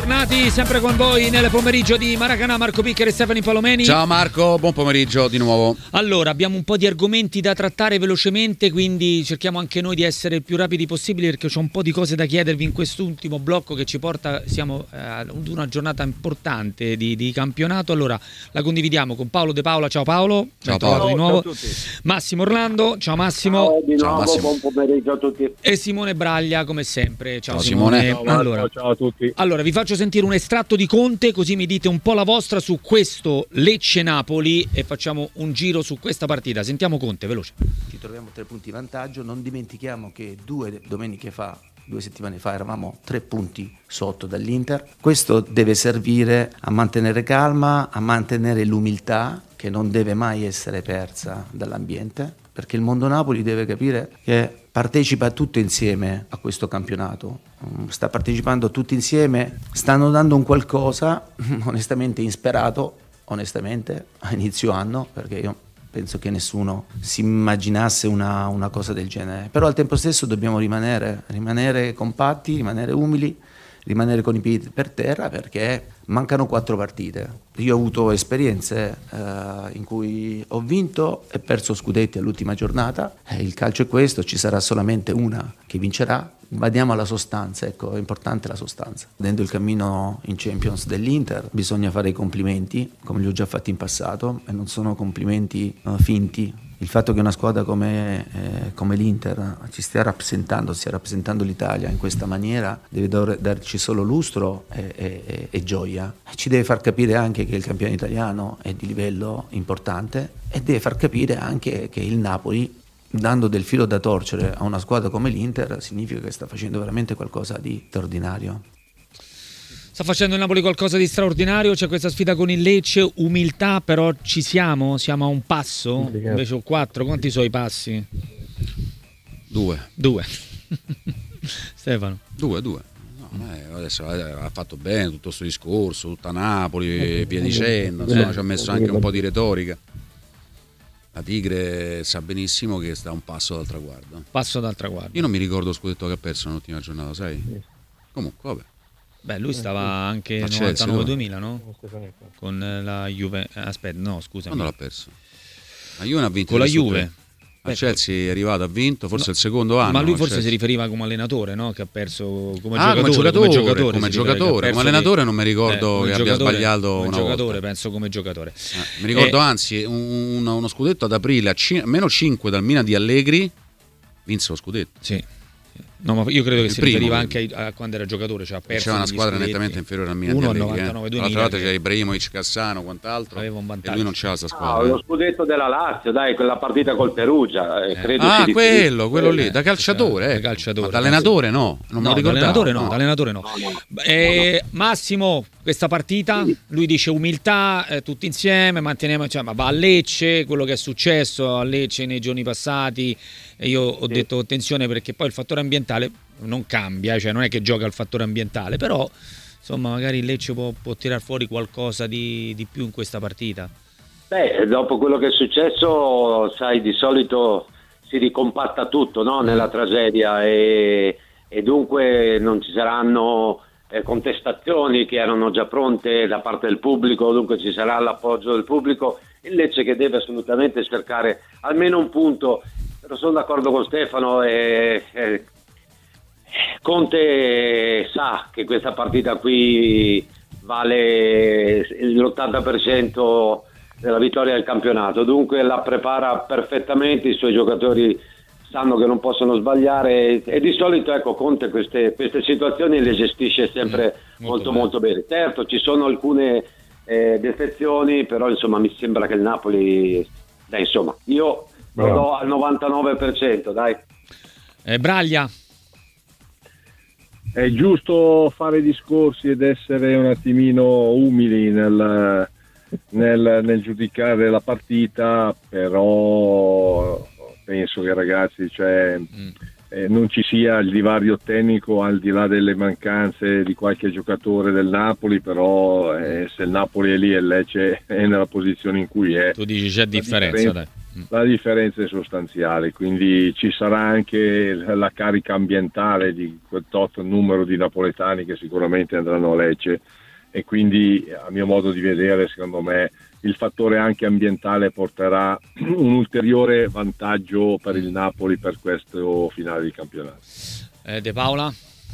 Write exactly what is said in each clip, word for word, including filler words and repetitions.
Bentornati sempre con voi nel pomeriggio di Maracanã. Marco Piccheri e Stefano Palomeni. Ciao Marco, buon pomeriggio di nuovo. Allora, abbiamo un po' di argomenti da trattare velocemente, quindi cerchiamo anche noi di essere il più rapidi possibile, perché c'ho un po' di cose da chiedervi in quest'ultimo blocco che ci porta, siamo eh, ad una giornata importante di, di campionato. Allora, la condividiamo con Paolo De Paola. Ciao Paolo. Ciao Paolo. Di nuovo. Ciao a tutti. Massimo Orlando. Ciao Massimo. Ciao di Ciao, nuovo, Massimo. buon pomeriggio a tutti. E Simone Braglia, come sempre. Ciao, Ciao, Simone. Simone. Ciao, allora, ciao a tutti. Allora, vi faccio sentire un estratto di Conte, così mi dite un po' la vostra su questo Lecce-Napoli e facciamo un giro su questa partita. Sentiamo Conte, veloce. Ci troviamo tre punti di vantaggio, non dimentichiamo che due domeniche fa, due settimane fa eravamo tre punti sotto dall'Inter. Questo deve servire a mantenere calma, a mantenere l'umiltà che non deve mai essere persa dall'ambiente, perché il mondo Napoli deve capire che partecipa tutto insieme a questo campionato, sta partecipando tutti insieme, stanno dando un qualcosa onestamente insperato, onestamente a inizio anno, perché io penso che nessuno si immaginasse una, una cosa del genere, però al tempo stesso dobbiamo rimanere, rimanere compatti, rimanere umili, rimanere con i piedi per terra, perché mancano quattro partite. Io ho avuto esperienze eh, in cui ho vinto e perso scudetti all'ultima giornata, eh, il calcio è questo, ci sarà solamente una che vincerà. Badiamo alla sostanza, ecco, è importante la sostanza. Dentro il cammino in Champions dell'Inter bisogna fare i complimenti, come li ho già fatti in passato, e non sono complimenti uh, finti. Il fatto che una squadra come, eh, come l'Inter ci stia rappresentando, stia rappresentando l'Italia in questa maniera, deve dar, darci solo lustro e, e, e gioia. Ci deve far capire anche che il campione italiano è di livello importante e deve far capire anche che il Napoli, dando del filo da torcere a una squadra come l'Inter, significa che sta facendo veramente qualcosa di straordinario. Sta facendo il Napoli qualcosa di straordinario, c'è questa sfida con il Lecce, umiltà, però ci siamo? Siamo a un passo? Invece ho quattro, quanti sono i passi? Due. Due. Stefano? Due, due. No, eh, adesso ha fatto bene tutto questo discorso, tutta Napoli e via dicendo, insomma, ci ha messo anche un po' di retorica. La Tigre sa benissimo che sta a un passo dal traguardo. Passo dal traguardo. Io non mi ricordo lo scudetto che ha perso nell'ultima giornata, sai? Comunque, vabbè. Beh, lui stava anche La Chelsea, novantanove duemila, no? Con la Juve. Aspetta, no, scusa. Quando l'ha perso? La Juve ha vinto Con la adesso Juve. tre. A Chelsea è arrivato, ha vinto, forse no, il secondo anno. Ma lui forse Chelsea. Si riferiva come allenatore, no? Che ha perso come ah, giocatore. Come giocatore, come giocatore, come, giocatore. Come allenatore di... non mi ricordo eh, che abbia sbagliato come una giocatore, volta. penso come giocatore. Eh, mi ricordo, eh, anzi, un, uno scudetto ad aprile a c- meno cinque dal Milan di Allegri, vinse lo scudetto. Sì. No, ma io credo che il si primo, riferiva anche a, a quando era giocatore, cioè ha perso. C'era una squadra nettamente inferiore al Milan uno di Allegri. novantanove duemila. L'altra volta c'era Ibrahimovic, Cassano, quant'altro. Aveva un vantaggio. E lui non c'era questa squadra. Ah, lo scudetto della Lazio, dai, quella partita col Perugia. Eh. Credo ah, si quello, quello lì, da calciatore. Da Eh. calciatore. Ma da allenatore no, non no, me lo ricordavo. Da allenatore no, no. Da allenatore no. no, no. Eh, Massimo, questa partita, lui dice umiltà, eh, tutti insieme, manteniamo, cioè, ma va a Lecce, quello che è successo a Lecce nei giorni passati, e io ho sì. detto attenzione perché poi il fattore ambientale non cambia, cioè non è che gioca il fattore ambientale, però insomma magari il Lecce può, può tirar fuori qualcosa di, di più in questa partita. Beh, dopo quello che è successo, sai, di solito si ricompatta tutto, no? Nella tragedia e, e dunque non ci saranno eh, contestazioni che erano già pronte da parte del pubblico, dunque ci sarà l'appoggio del pubblico. Il Lecce che deve assolutamente cercare almeno un punto, però sono d'accordo con Stefano e, e Conte sa che questa partita qui vale l'ottanta per cento della vittoria del campionato, dunque la prepara perfettamente, i suoi giocatori sanno che non possono sbagliare e di solito ecco Conte queste, queste situazioni le gestisce sempre mm, molto molto, molto bene. Certo ci sono alcune eh, defezioni, però insomma mi sembra che il Napoli, dai insomma, io lo do al novantanove per cento, dai. Eh, Braglia. È giusto fare discorsi ed essere un attimino umili nel, nel, nel giudicare la partita, però penso che ragazzi, cioè, mm. eh, non ci sia il divario tecnico al di là delle mancanze di qualche giocatore del Napoli, però eh, se il Napoli è lì e il Lecce è nella posizione in cui è. Tu dici c'è differenza, differenza, dai. la differenza è sostanziale, quindi ci sarà anche la carica ambientale di quel tot numero di napoletani che sicuramente andranno a Lecce, e quindi a mio modo di vedere, secondo me, il fattore anche ambientale porterà un ulteriore vantaggio per il Napoli per questo finale di campionato. Eh, De Paola?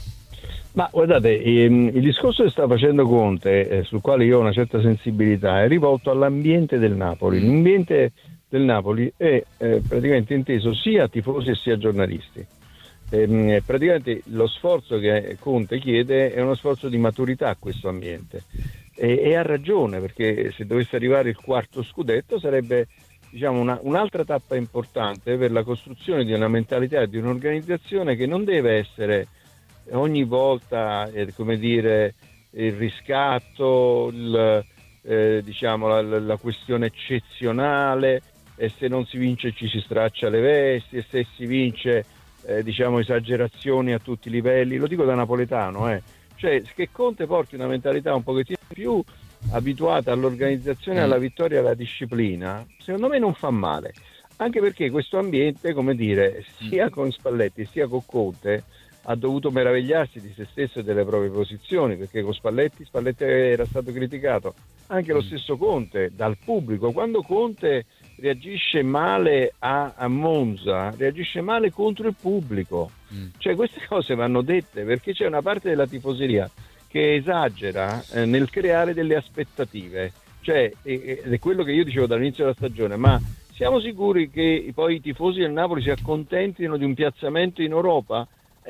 Ma guardate, ehm, il discorso che sta facendo Conte, eh, sul quale io ho una certa sensibilità, è rivolto all'ambiente del Napoli. L'ambiente del Napoli è eh, praticamente inteso sia tifosi e sia giornalisti. Ehm, praticamente lo sforzo che Conte chiede è uno sforzo di maturità a questo ambiente, e, e ha ragione, perché se dovesse arrivare il quarto scudetto sarebbe, diciamo, una, un'altra tappa importante per la costruzione di una mentalità e di un'organizzazione che non deve essere ogni volta, eh, come dire, il riscatto, il, eh, diciamo la, la questione eccezionale, e se non si vince ci si straccia le vesti, e se si vince eh, diciamo esagerazioni a tutti i livelli. Lo dico da napoletano, eh. Cioè che Conte porti una mentalità un pochettino più abituata all'organizzazione, alla vittoria e alla disciplina, secondo me non fa male, anche perché questo ambiente, come dire, sia con Spalletti sia con Conte ha dovuto meravigliarsi di se stesso e delle proprie posizioni, perché con Spalletti Spalletti era stato criticato, anche lo stesso Conte dal pubblico. Quando Conte reagisce male a, a Monza, reagisce male contro il pubblico. Mm. Cioè queste cose vanno dette, perché c'è una parte della tifoseria che esagera eh, nel creare delle aspettative. Cioè, ed è quello che io dicevo dall'inizio della stagione, ma siamo sicuri che poi i tifosi del Napoli si accontentino di un piazzamento in Europa?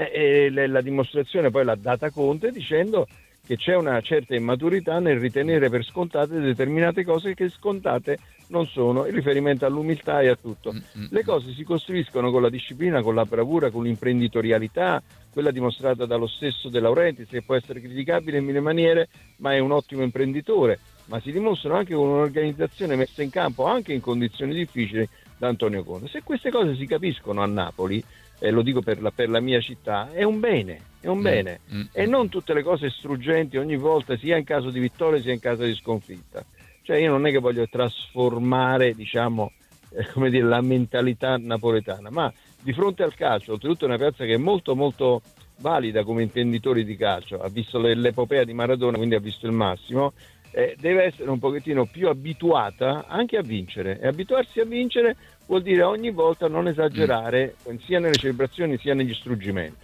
E eh, la dimostrazione poi l'ha data Conte, dicendo che c'è una certa immaturità nel ritenere per scontate determinate cose che scontate non sono, in riferimento all'umiltà e a tutto. Le cose si costruiscono con la disciplina, con la bravura, con l'imprenditorialità, quella dimostrata dallo stesso De Laurentiis, che può essere criticabile in mille maniere, ma è un ottimo imprenditore. Ma si dimostrano anche con un'organizzazione messa in campo, anche in condizioni difficili, da Antonio Conte. Se queste cose si capiscono a Napoli, e lo dico per la, per la mia città, è un bene, è un bene. Mm, mm, e non tutte le cose struggenti ogni volta, sia in caso di vittoria sia in caso di sconfitta. Cioè io non è che voglio trasformare, diciamo, eh, come dire, la mentalità napoletana, ma di fronte al calcio, oltretutto è una piazza che è molto molto valida come intenditori di calcio, ha visto l'epopea di Maradona, quindi ha visto il massimo, eh, deve essere un pochettino più abituata anche a vincere, e abituarsi a vincere vuol dire ogni volta non esagerare mm. sia nelle celebrazioni sia negli struggimenti.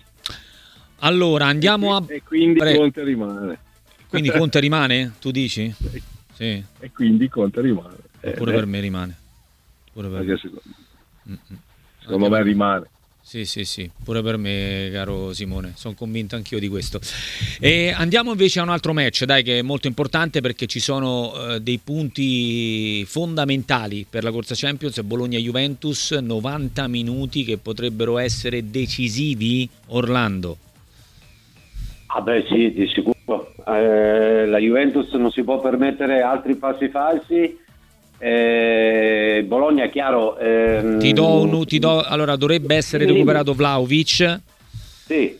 Allora andiamo a... E quindi Pre... Conte rimane. Quindi Conte rimane? Tu dici? Sì. E quindi Conte rimane. Eh, Pure beh. per me rimane. Pure per me. Secondo, secondo me rimane. Sì, sì, sì, pure per me, caro Simone, sono convinto anch'io di questo. E andiamo invece a un altro match, dai, che è molto importante perché ci sono uh, dei punti fondamentali per la corsa Champions. Bologna-Juventus, novanta minuti che potrebbero essere decisivi. Orlando. Ah beh sì, di sicuro. Eh, la Juventus non si può permettere altri passi falsi. Eh, Bologna è chiaro, ehm... ti do un ti do allora dovrebbe essere recuperato Vlahovic, sì,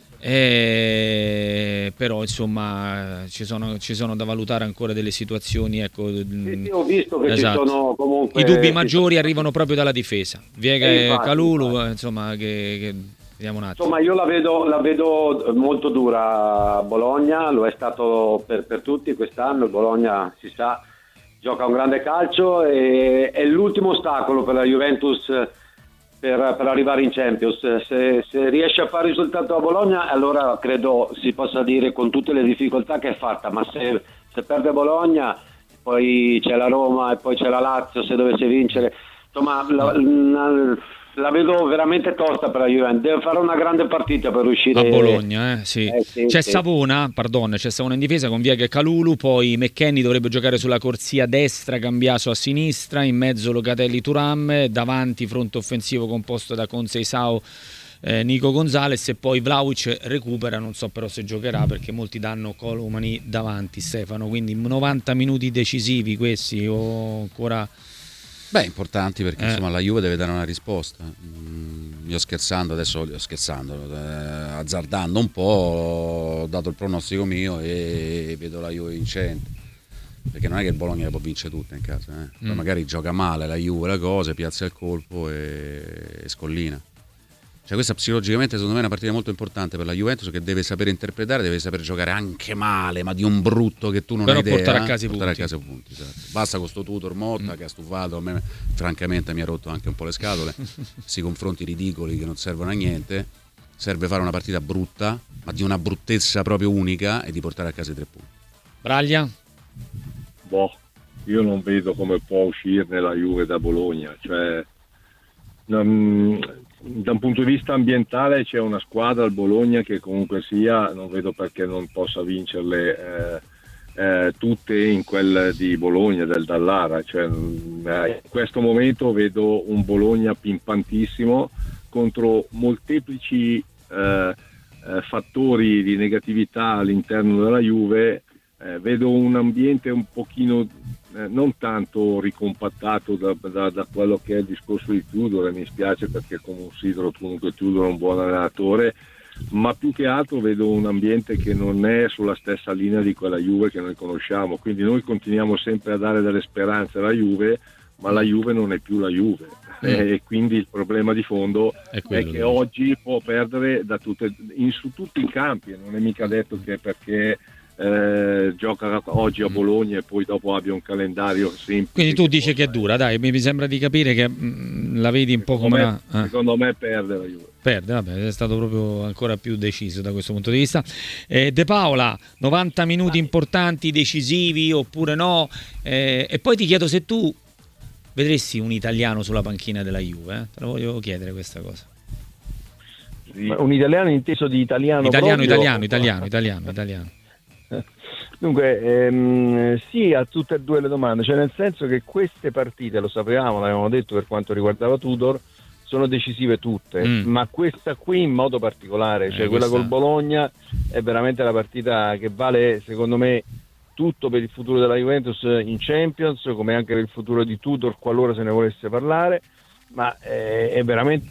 eh, però insomma ci sono, ci sono da valutare ancora delle situazioni, ecco. Sì, sì, ho visto che esatto. Ci sono comunque i dubbi maggiori sì. arrivano proprio dalla difesa, Viega eh, e Kalulu, insomma che, che vediamo un attimo. Insomma io la vedo, la vedo molto dura a Bologna, lo è stato per, per tutti quest'anno. Il Bologna si sa gioca un grande calcio e è l'ultimo ostacolo per la Juventus per, per arrivare in Champions. Se, se riesce a fare risultato a Bologna, allora credo si possa dire con tutte le difficoltà che è fatta, ma se, se perde Bologna, poi c'è la Roma e poi c'è la Lazio, se dovesse vincere, insomma la, la, la vedo veramente tosta per la Juventus. Deve fare una grande partita per uscire a Bologna, eh? Sì. Eh, sì, c'è sì. Savona, pardon, c'è Savona in difesa con Viega e Kalulu, poi McKennie dovrebbe giocare sulla corsia destra, Cambiaso a sinistra, in mezzo Locatelli, Thuram, davanti fronte offensivo composto da Conceição, eh, Nico Gonzalez, e poi Vlahovic recupera, non so però se giocherà perché molti danno Colomani davanti, Stefano, quindi novanta minuti decisivi questi o ancora... Beh, importanti perché eh. insomma la Juve deve dare una risposta. Mm, io scherzando, adesso io scherzando, eh, azzardando un po', ho dato il pronostico mio e vedo la Juve vincente. perché non è che il Bologna le può vincere tutte in casa, eh. Poi Mm. magari gioca male la Juve, la cosa, piazza il colpo e, e scollina. Cioè questa psicologicamente secondo me è una partita molto importante per la Juventus, che deve sapere interpretare, deve saper giocare anche male, ma di un brutto che tu non Però hai idea. portare a casa i portare punti. a casa i punti, esatto. Basta con sto Tudor Motta Mm. che ha stufato, a me francamente mi ha rotto anche un po' le scatole, questi confronti ridicoli che non servono a niente. Serve fare una partita brutta, ma di una bruttezza proprio unica, e di portare a casa i tre punti. Braglia? Boh, io non vedo come può uscirne la Juve da Bologna, cioè non- da un punto di vista ambientale c'è una squadra, il Bologna, che comunque sia, non vedo perché non possa vincerle eh, eh, tutte in quel di Bologna, del Dallara, cioè, mh, eh, in questo momento vedo un Bologna pimpantissimo contro molteplici eh, eh, fattori di negatività all'interno della Juve. Eh, vedo un ambiente un pochino eh, non tanto ricompattato da, da, da quello che è il discorso di Tudor, e mi spiace perché considero comunque Tudor un buon allenatore, ma più che altro vedo un ambiente che non è sulla stessa linea di quella Juve che noi conosciamo, quindi noi continuiamo sempre a dare delle speranze alla Juve, ma la Juve non è più la Juve. Mm. E quindi il problema di fondo È è, quello, che dove- oggi può perdere da tutte, in, su tutti i campi, e non è mica detto che perché eh, gioca oggi a Bologna e poi dopo abbia un calendario semplice. Quindi tu dici possa che è dura, dai, mi mi sembra di capire che mm, la vedi un po' Secondo come me, una... eh. secondo me perde la Juve. Perde, vabbè, è stato proprio ancora più deciso da questo punto di vista. Eh, De Paola, novanta minuti importanti, decisivi oppure no? Eh, e poi ti chiedo se tu vedresti un italiano sulla panchina della Juve, eh? Te lo voglio chiedere questa cosa. Sì. Ma un italiano inteso di italiano Italiano, proprio? italiano, italiano, italiano, italiano. Dunque, ehm, sì a tutte e due le domande, cioè nel senso che queste partite, lo sapevamo, l'avevamo detto per quanto riguardava Tudor, sono decisive tutte, Mm. ma questa qui in modo particolare, cioè Eh, quella questa- col Bologna è veramente la partita che vale secondo me tutto per il futuro della Juventus in Champions, come anche per il futuro di Tudor qualora se ne volesse parlare, ma eh, è veramente,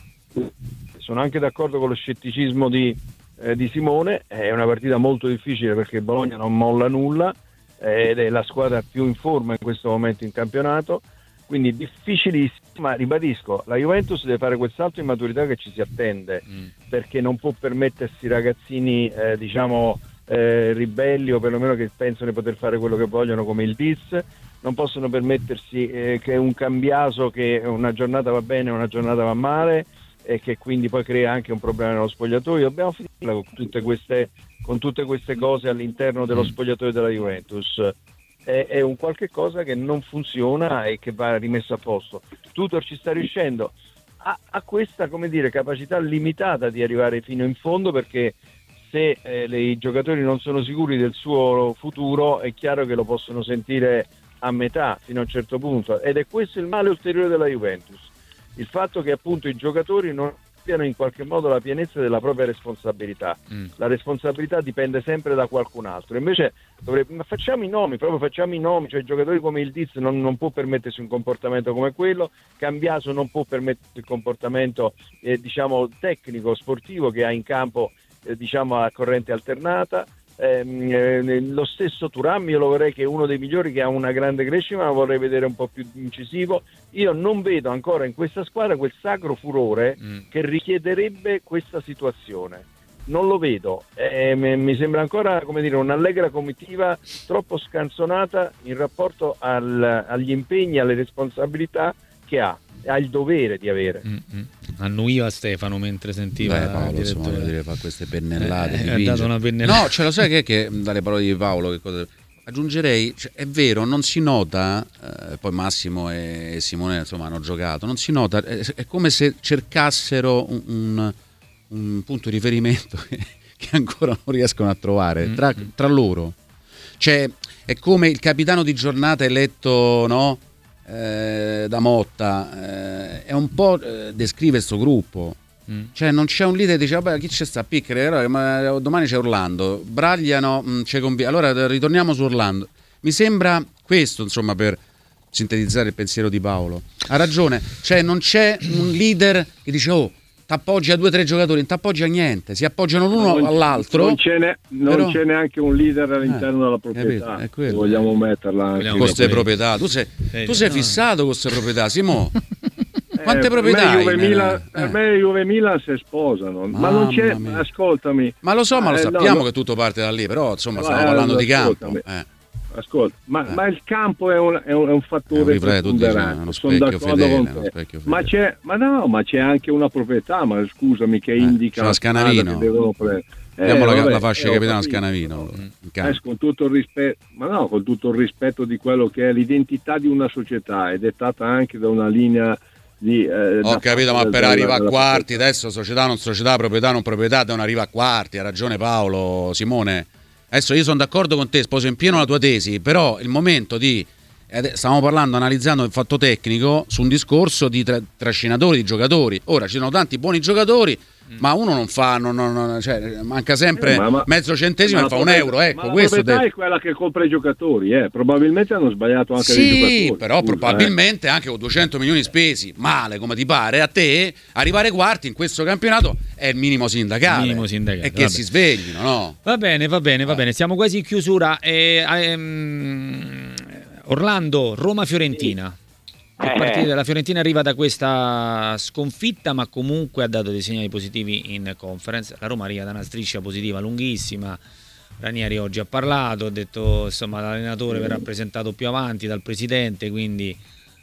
sono anche d'accordo con lo scetticismo di, eh, di Simone, è una partita molto difficile perché il Bologna non molla nulla eh, ed è la squadra più in forma in questo momento in campionato, quindi difficilissima, ma ribadisco, la Juventus deve fare quel salto in maturità che ci si attende, Mm. perché non può permettersi ragazzini eh, diciamo eh, ribelli o perlomeno che pensano di poter fare quello che vogliono come il Diz, non possono permettersi eh, che un Cambiaso che una giornata va bene una giornata va male e che quindi poi crea anche un problema nello spogliatoio. Dobbiamo finirla con tutte queste, con tutte queste cose all'interno dello Mm. spogliatoio della Juventus. È, è un qualche cosa che non funziona e che va rimesso a posto. Tudor ci sta riuscendo, ha, ha questa, come dire, capacità limitata di arrivare fino in fondo, perché se eh, le- i giocatori non sono sicuri del suo futuro è chiaro che lo possono sentire a metà fino a un certo punto, ed è questo il male ulteriore della Juventus, il fatto che appunto i giocatori non abbiano in qualche modo la pienezza della propria responsabilità. Mm. La responsabilità dipende sempre da qualcun altro, invece dovrebbe, ma facciamo i nomi, proprio facciamo i nomi, cioè giocatori come il Diz non, non può permettersi un comportamento come quello, Cambiaso non può permettersi il comportamento eh, diciamo tecnico, sportivo che ha in campo eh, diciamo a corrente alternata. Ehm, eh, lo stesso Thuram io lo vorrei che è uno dei migliori, che ha una grande crescita, ma lo vorrei vedere un po' più incisivo. Io non vedo ancora in questa squadra quel sacro furore Mm. che richiederebbe questa situazione, non lo vedo. Eh, mi mi sembra ancora, come dire, un'allegra comitiva troppo scanzonata in rapporto al- agli impegni, alle responsabilità che ha, ha il dovere di avere. Mm, mm. Annuiva Stefano mentre sentiva Beh, il Paolo, insomma, direttore. voglio dire, fa queste pennellate, Eh, ha dipinge. dato una pennellata. No, cioè, lo sai che, che dalle parole di Paolo che cosa... aggiungerei, cioè, è vero, non si nota, eh, poi Massimo e Simone insomma hanno giocato, non si nota, è, è come se cercassero un, un, un punto di riferimento che, che ancora non riescono a trovare tra, tra loro. Cioè, è come il capitano di giornata eletto, no? Eh, da Motta, eh, è un po' eh, descrive sto gruppo. Mm. Cioè non c'è un leader che dice vabbè chi c'è sta a piccare, allora, ma domani c'è Orlando, Braglia no, mh, c'è convi- allora ritorniamo su Orlando. Mi sembra questo, insomma, per sintetizzare il pensiero di Paolo. Ha ragione, cioè non c'è un leader che dice oh t'appoggi a due o tre giocatori, non t'appoggi a niente, si appoggiano l'uno non, all'altro. Non c'è, ne, non però, c'è neanche un leader all'interno eh, della proprietà. È quello, vogliamo metterla anche con queste proprietà. Tu sei, tu sei fissato con queste proprietà, Simo. Quante eh, proprietà per me Juve hai? Milan, Eh. per me Juve e Milan si sposano, ma non c'è, mia. ascoltami. Ma lo so, ma lo Eh, sappiamo no, no. che tutto parte da lì, però insomma Eh, stiamo parlando di campo. ascoltami. Eh. Ascolta, ma, Eh. ma il campo è un, è un, è un fattore È un riflesso, tu dici, preponderante. è uno Sono specchio d'accordo fedele, con uno te. specchio Ma fedele. c'è, ma no, ma c'è anche una proprietà, ma scusami, che Eh, indica c'è la strada Scanavino. che devono prendere. Diamo la, vabbè, la fascia eh, di capitano ho capito. Scanavino. in campo. Eh, con tutto il rispetto, ma no, con tutto il rispetto di quello che è l'identità di una società, è dettata anche da una linea di. Eh, Ho da capito, ma parte per della- arrivare a della quarti, proprietà. adesso società non società, proprietà non proprietà, devono arrivare a quarti. Ha ragione Paolo, Simone. Adesso io sono d'accordo con te, sposo in pieno la tua tesi, però il momento di. Stiamo parlando, analizzando il fatto tecnico su un discorso di tra- trascinatori, di giocatori. Ora ci sono tanti buoni giocatori, mm. ma uno non fa, non, non, non, cioè, manca sempre Eh, ma- ma- mezzo centesimo ma e fa la un proprietà- euro. Ecco, ma la questo proprietà de- è quella che compra i giocatori, eh. Probabilmente hanno sbagliato anche i Sì, giocatori. però Scusa, probabilmente anche con duecento milioni spesi, male come ti pare, a te arrivare ai quarti in questo campionato è il minimo sindacale. Minimo sindacale, E che vabbè. si sveglino, no? Va bene, va bene, va bene. Siamo quasi in chiusura. Eh, ehm, Orlando, Roma-Fiorentina. Che Eh. partita? La Fiorentina arriva da questa sconfitta, ma comunque ha dato dei segnali positivi in conference. La Roma arriva da una striscia positiva lunghissima. Ranieri oggi ha parlato, ha detto insomma l'allenatore verrà presentato più avanti dal presidente, quindi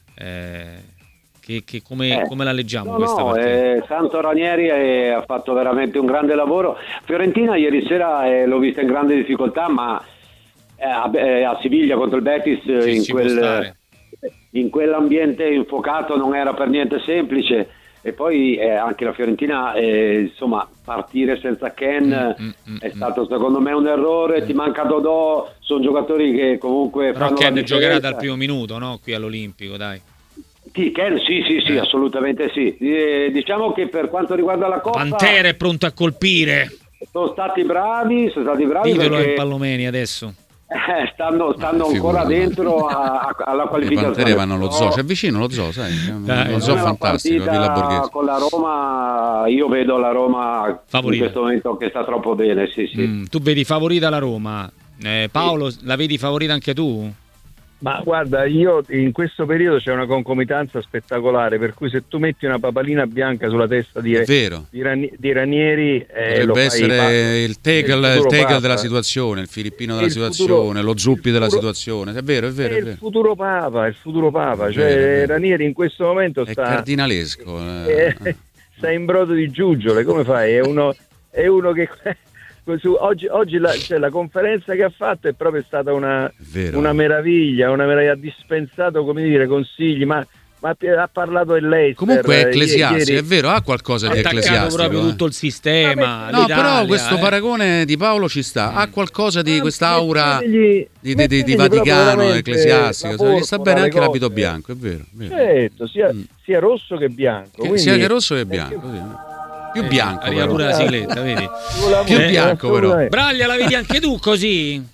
eh, che, che come, Eh. come la leggiamo No, questa no, partita? eh, Santo Ranieri eh, ha fatto veramente un grande lavoro. Fiorentina ieri sera eh, l'ho vista in grande difficoltà, ma eh, a, eh, a Siviglia contro il Betis eh, Sì, in, ci può quel, stare. in quell'ambiente infuocato non era per niente semplice. E poi eh, anche la Fiorentina, eh, insomma, partire senza Ken Mm, mm, mm, è stato secondo me un errore. Ti manca Dodò, sono giocatori che comunque Però fanno Ken la giocherà differenza. dal primo minuto, no? Qui all'Olimpico, dai. Sì, Ken, sì, sì, sì, Eh. assolutamente sì. Eh, diciamo che per quanto riguarda la Coppa Pantera è pronto a colpire. sono stati bravi, sono stati bravi Ditelo perché in Pallomeni adesso. eh, stanno, stanno Ma ancora figurati. dentro a- a- alla Le qualificazione. Pantere vanno allo Però- zoo, c'è vicino lo zoo, sai? Dai, Lo no, zoo Però la fantastico, partita Villa Borghese. con la Roma, io vedo la Roma Favorita. in questo momento che sta troppo bene, sì, sì. Mm, tu vedi favorita la Roma. Eh, Paolo, la vedi favorita anche tu? Ma guarda, io in questo periodo c'è una concomitanza spettacolare, per cui se tu metti una papalina bianca sulla testa di, È vero. di, Rani- di Ranieri eh, lo Potrebbe fai essere pa- il tackle, il futuro tackle Papa. della situazione, il filippino della Il situazione, futuro- lo zuppi il della futuro- situazione. È vero, è vero, È è il vero. futuro Papa, il futuro Papa, È cioè vero, è vero. Ranieri in questo momento È sta, cardinalesco. eh. eh, sta in brodo di giuggiole, come fai? È uno, è uno che su- oggi, oggi la, cioè, la conferenza che ha fatto è proprio stata una, È vero. una meraviglia, una meraviglia, ha dispensato, come dire, consigli, ma, ma ha parlato del Leicester. Comunque è eh, ecclesiastico, ieri- è vero, ha qualcosa di Ha attaccato ecclesiastico. proprio eh. tutto il sistema. No, l'Italia, però questo eh. paragone di Paolo ci sta, ha qualcosa di Ah, quest'aura di, mettetegli- di- di- di mettetegli proprio Vaticano, veramente ecclesiastico, la gli sta porpora, bene le anche l'abito cose. bianco, è vero. è vero. Certo, sia, Mm. sia rosso che bianco. Che- quindi- sia che rosso che bianco, sì. Più Eh, bianco arriva però. pure la sigletta, vedi? Più Eh, bianco, però. assolutamente. Braglia, la vedi anche tu così?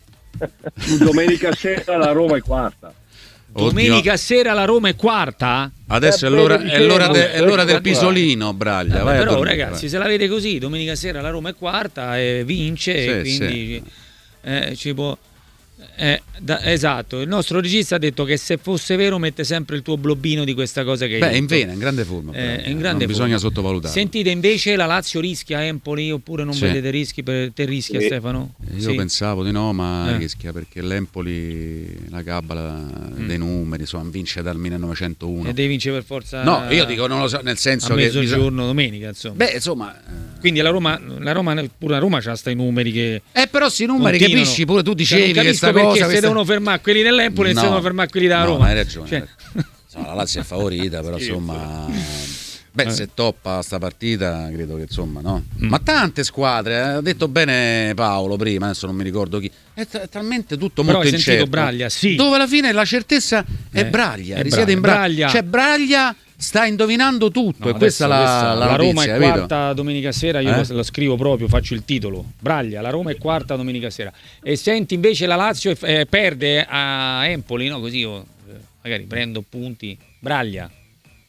Domenica sera la Roma è quarta. Oddio. Domenica sera la Roma è quarta? Adesso è Eh, l'ora, beh, è l'ora, de- vabbè, è l'ora del vabbè. pisolino, Braglia. Eh, vai a però dormire, ragazzi, vai. se la vede così, domenica sera la Roma è quarta e vince, Sì, e quindi eh, ci può... eh, da- esatto, il nostro regista ha detto che se fosse vero mette sempre il tuo blobbino di questa cosa che hai Beh, è detto. in vena, in grande forma. Eh, Braglia. è in grande non bisogna forma. sottovalutare. Sentite invece la Lazio rischia Empoli oppure non Sì. vedete rischi per te rischia Sì. Stefano? Io Sì. pensavo di no, ma Eh. rischia perché l'Empoli, la cabala dei numeri, insomma, vince dal millenovecentouno. E devi vincere per forza. No, io dico, non lo so, nel senso a che mezzogiorno domenica, insomma. Beh, insomma, eh, Quindi la Roma, la Roma pure la Roma c'ha sta i numeri che eh, però sti numeri continuano. capisci pure tu Cioè, dicevi non che capisco sta perché cosa se questa- devono fermare quelli dell'Empoli e No. se devono fermare quelli della No, Roma. ma hai ragione. Cioè, hai ragione. Insomma, la Lazio è favorita, però Sì, insomma beh, Eh. se toppa sta partita, credo che insomma, no. Mm. Ma tante squadre, eh, ha detto bene Paolo prima, adesso non mi ricordo chi. È, t- è talmente tutto Però molto hai sentito incerto. Braglia, sì. Dove alla fine la certezza è Eh, Braglia, è risiede in Braglia. Braglia. Cioè Braglia sta indovinando tutto no, e questa è adesso- la, questa- la la Roma notizia, è capito? quarta domenica sera, io Eh? lo, lo scrivo proprio, faccio il titolo. Braglia, la Roma è quarta domenica sera. E senti invece la Lazio eh, perde a Empoli, no? Così io eh, magari prendo punti. Braglia.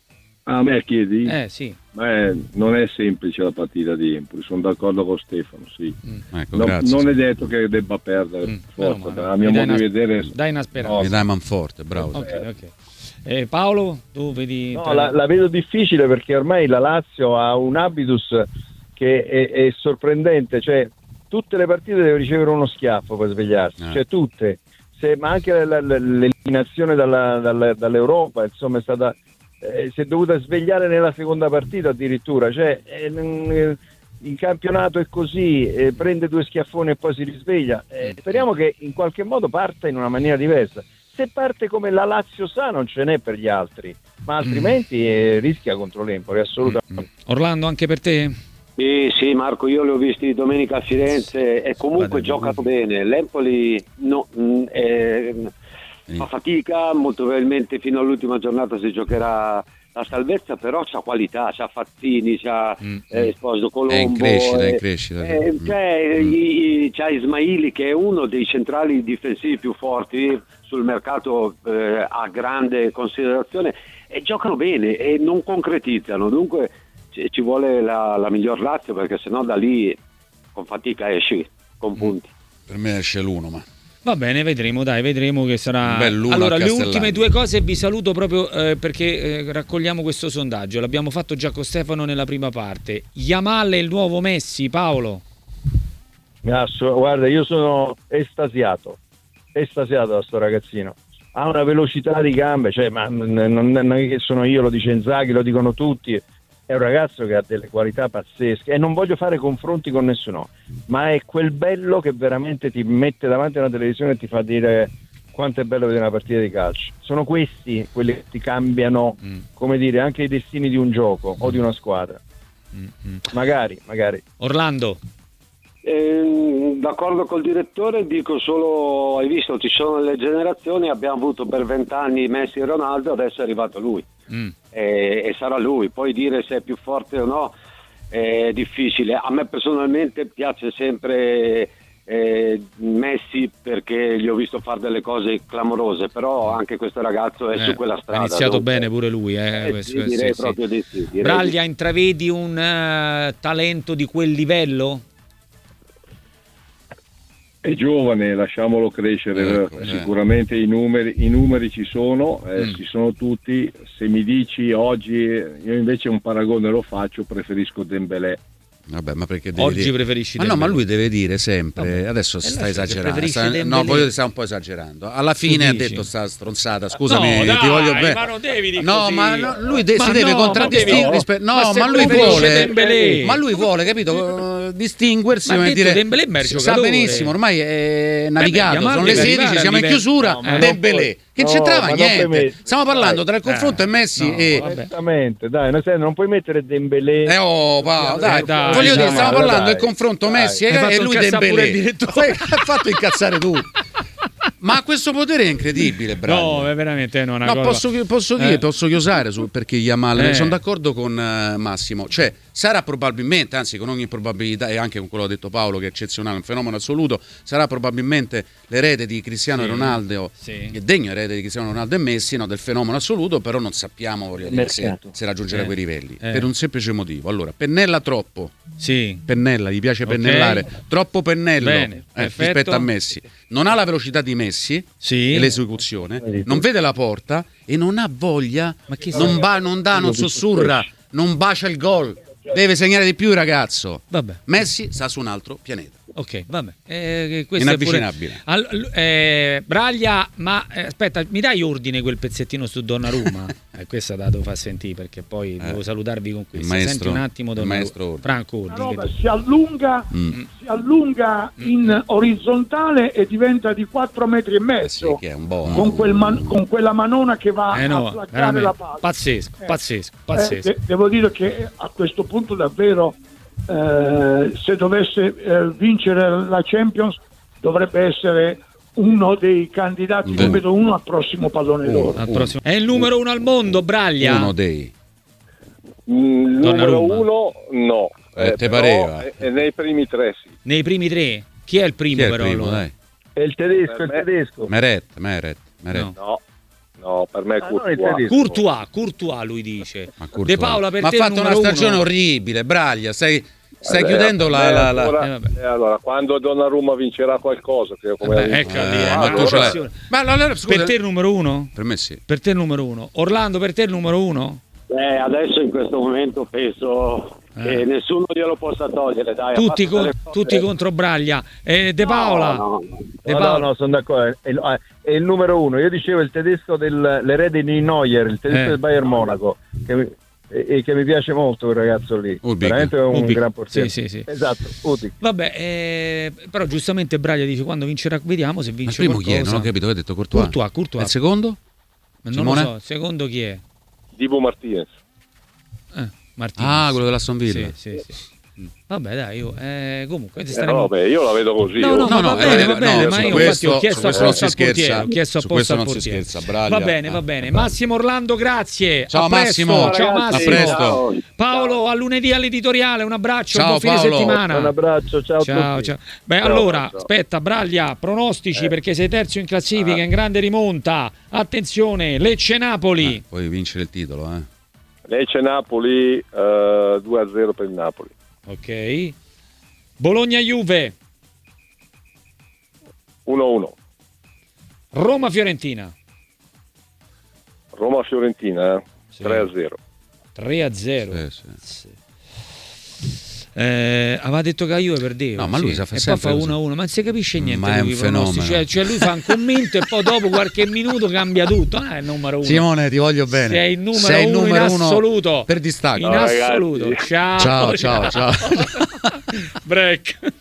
Ah, a me chiedi? Eh sì. Beh, non è semplice la partita di Empoli, sono d'accordo con Stefano, sì. Mm. Ecco, No, grazie. non è detto che debba perdere, Mm, forza, meno a male. mio Mi dai modo di una- vedere. dai una speranza. no, Mi dai manforte, bravo. Ok, ok. Eh, Paolo, tu vedi... No, la, la vedo difficile perché ormai la Lazio ha un habitus che è, è sorprendente, cioè tutte le partite deve ricevere uno schiaffo per svegliarsi, Eh. cioè tutte, Se, ma anche la, la, l'eliminazione dalla, dalla, dall'Europa, insomma, è stata, eh, si è dovuta svegliare nella seconda partita addirittura, cioè eh, in campionato è così, eh, prende due schiaffoni e poi si risveglia. Eh, speriamo che in qualche modo parta in una maniera diversa. Se parte come la Lazio sa non ce n'è per gli altri, ma altrimenti eh, rischia contro l'Empoli, assolutamente. Orlando, anche per te? Sì, sì, Marco, io li ho visti domenica a Firenze e comunque Vado, giocano bene. L'Empoli no, mh, eh, fa fatica, molto probabilmente fino all'ultima giornata si giocherà la salvezza, però c'ha qualità, c'ha Fazzini, c'ha Mm. eh, Esposito Colombo, È in crescita, è in eh, crescita. eh, Mm. c'è, Mm. i- i- c'ha Ismaili che è uno dei centrali difensivi più forti sul mercato, eh, a grande considerazione, e giocano bene e non concretizzano, dunque ci, ci vuole la, la miglior Lazio, perché sennò da lì con fatica esci con punti. Per me esce l'uno, ma Va bene, vedremo, dai, vedremo che sarà. Un bell'uno Allora, a le Castellani. ultime due cose vi saluto proprio eh, perché eh, raccogliamo questo sondaggio. L'abbiamo fatto già con Stefano nella prima parte. Yamal è il nuovo Messi, Paolo? Asso- guarda, io sono estasiato, estasiato da sto ragazzino. Ha una velocità di gambe, cioè, ma n- non, non è che sono io, lo dice Inzaghi, lo dicono tutti. È un ragazzo che ha delle qualità pazzesche e non voglio fare confronti con nessuno, ma è quel bello che veramente ti mette davanti a una televisione e ti fa dire quanto è bello vedere una partita di calcio. Sono questi quelli che ti cambiano, Mm. come dire, anche i destini di un gioco o di una squadra. Mm-hmm. Magari, magari. Orlando? Eh, d'accordo col direttore, dico solo, hai visto, ci sono le generazioni, abbiamo avuto per vent'anni Messi e Ronaldo, adesso è arrivato lui. Mm. E, e sarà lui, poi dire se è più forte o no è difficile. A me personalmente piace sempre eh, Messi, perché gli ho visto fare delle cose clamorose, però anche questo ragazzo è Eh, su quella strada. ha iniziato dunque- bene pure lui. Eh, Eh, questo- sì, direi sì, proprio sì. di sì. direi Braglia, di- intravedi un eh, talento di quel livello? È giovane, lasciamolo crescere, Ecco, eh. sicuramente i numeri, i numeri ci sono, eh, Mm. ci sono tutti. Se mi dici oggi, io invece un paragone lo faccio, preferisco Dembélé. Vabbè, ma perché devi Oggi dire- preferisci Ma no, ma Dembélé? lui deve dire sempre. Vabbè. Adesso Eh, si sta lascia che esagerando. preferisci sta- Dembélé. no, poi sta un po' esagerando. Alla fine ha dici? detto sta stronzata. Scusami, No, ti dai, voglio bene. ma non devi dire No, così. ma no, lui de- Ma si deve no, ma contraddistinguere. devi- rispe- No, ma ma, se lui preferisce vuole. Dembélé. Ma lui vuole, capito? eh, Distinguersi. Ma ha come detto dire, Dembélé è un bel sa giocatore. benissimo, ormai è navigato. Yamal Sono le deve sedici, arrivare siamo al in livello- chiusura. No, ma non Dembélé. puoi- Che no, c'entrava ma non niente. puoi mettere- Stiamo parlando dai. tra il confronto Eh, e Messi no, e. vabbè. Esattamente, dai, non, non puoi mettere Dembélé. Eh oh, Paolo, dai, Eh, dai, voglio dire, dai, stiamo dai, parlando dai. del confronto Dai. Messi Hai e, fatto e lui incazzare pure il Dembélé. direttore. Hai fatto incazzare tu. Ma ha questo potere incredibile, bravo. No, è veramente no, una No, cosa. posso, posso dire, Eh. posso chiosare su, perché Yamal, Eh. sono d'accordo con eh, Massimo, cioè sarà probabilmente, anzi con ogni probabilità, e anche con quello che ha detto Paolo che è eccezionale, un fenomeno assoluto, sarà probabilmente l'erede di Cristiano Sì, Ronaldo, sì. il degno erede di Cristiano Ronaldo e Messi, no, del fenomeno assoluto, però non sappiamo voglio dire, se, Mercato. se raggiungerà Eh. quei livelli, Eh. per un semplice motivo. Allora, pennella troppo, Sì. pennella, gli piace Ok. pennellare, troppo pennello Bene, eh, perfetto. rispetto a Messi, non ha la velocità di Messi Sì. e l'esecuzione, non vede la porta e non ha voglia, Ma che non, sei? ba- non dà, non sussurra, non bacia il gol, deve segnare di più il ragazzo. Vabbè. Messi sta su un altro pianeta. Ok, vabbè. Eh, questo è pure- Inavvicinabile. Al- eh, Braglia, ma eh, aspetta, mi dai ordine quel pezzettino su Donnarumma? eh, questa la devo far sentire perché poi devo salutarvi con questo. maestro- Senti un attimo il Donnarumma. maestro ordine. Franco La ordine. roba che tu- si allunga, Mm. si allunga in orizzontale e diventa di quattro metri e Eh sì, mezzo, che è un buon. con, quel man- con quella manona che va Eh no, a placcare veramente. la palla. Pazzesco, Eh, pazzesco, eh, pazzesco. de- devo dire che a questo punto davvero, eh, se dovesse eh, vincere la Champions, dovrebbe essere uno dei candidati, Beh. ne vedo uno al prossimo pallone Uno. d'oro. Al prossimo. È il numero uno al mondo, Braglia. Uno dei. Mm, Donnarumma. numero uno no, Eh, te però pareva? è- è nei primi tre sì. Nei primi tre. Chi è il primo Chi è il però? primo, allora? dai? È il tedesco, Per il me- tedesco. Meret, Meret, Meret. No. No, No, per me è Ah, non Courtois. il tedesco. Courtois, Courtois lui dice. Ma Courtois. De Paola per Ma ha te il fatto una numero stagione uno? orribile, Braglia, stai, stai Eh, chiudendo per la... me la, la... ancora- Eh, vabbè. eh, allora, quando Donnarumma vincerà qualcosa, che come Vabbè, ha vinto- ecco lì, Eh, eh, ma tu ce l'hai. allora- Ma allora, scusa, Per te il numero uno? per me sì. Per te il numero uno. Orlando, per te il numero uno? Eh, adesso in questo momento penso che Eh. nessuno glielo possa togliere, dai. ha Tutti, fatto con- delle cose- tutti contro Braglia. Eh, De Paola. No, no, no. De No, no, Paola. no, sono d'accordo. È il, è il numero uno. Io dicevo il tedesco dell'erede di Neuer, il tedesco Eh. del Bayern Monaco, che mi, e, e che mi piace molto quel ragazzo lì. Ubik. Veramente è un Ubik. gran portiere. Sì, sì, sì. Esatto, Ubik. Vabbè, eh, però giustamente Braglia dice quando vincerà, vediamo se Ma il vince primo chi è? qualcosa. Non ho capito, che ha detto Courtois. Courtois, Courtois. E il secondo? Non Simone? lo so, secondo chi è? Dibu Martinez. Eh, Martinez. Ah, quello dell'Aston Villa. Sì, sì, sì. Vabbè, dai, io eh, comunque ti Eh, staremo... no, beh, io la vedo così. No, oh. no, ma va bene, eh, va no, bene, ma su io questo- infatti ho su chiesto questo non apposta si al portiere, scherza. ho chiesto Su apposta questo al non si portiere. scherza, Braglia. Va bene, va Eh. bene. Massimo Orlando, grazie. Ciao, A presto. Massimo. Ciao ragazzi, Massimo. A presto. ciao. Paolo, a lunedì all'editoriale, un abbraccio, Ciao, buon fine Paolo. settimana. Un abbraccio, ciao, Ciao, a tutti. ciao. Beh, Ciao, allora, ciao. aspetta, Braglia, pronostici perché sei terzo in classifica, Ah. in grande rimonta. Attenzione, Lecce-Napoli. Eh, puoi vincere il titolo, eh. Lecce-Napoli, eh, due a zero per il Napoli. Ok. Bologna-Juve. uno a uno. Roma-Fiorentina. Roma-Fiorentina, eh? Sì. tre a zero. tre a zero. Sì, sì. Eh, aveva detto che la Juve perdeva, No, ma lui sì. sa fa e sempre poi fa così. uno a uno, ma non si capisce niente. Ma è lui, un i pronostici. fenomeno. Cioè, cioè lui fa un commento e poi dopo qualche minuto cambia tutto. Non è il numero uno. Simone, ti voglio bene. Sei il numero Sei il uno numero in uno assoluto. per distacco. In No, assoluto. ragazzi. Ciao, Ciao, ciao, ciao. Break.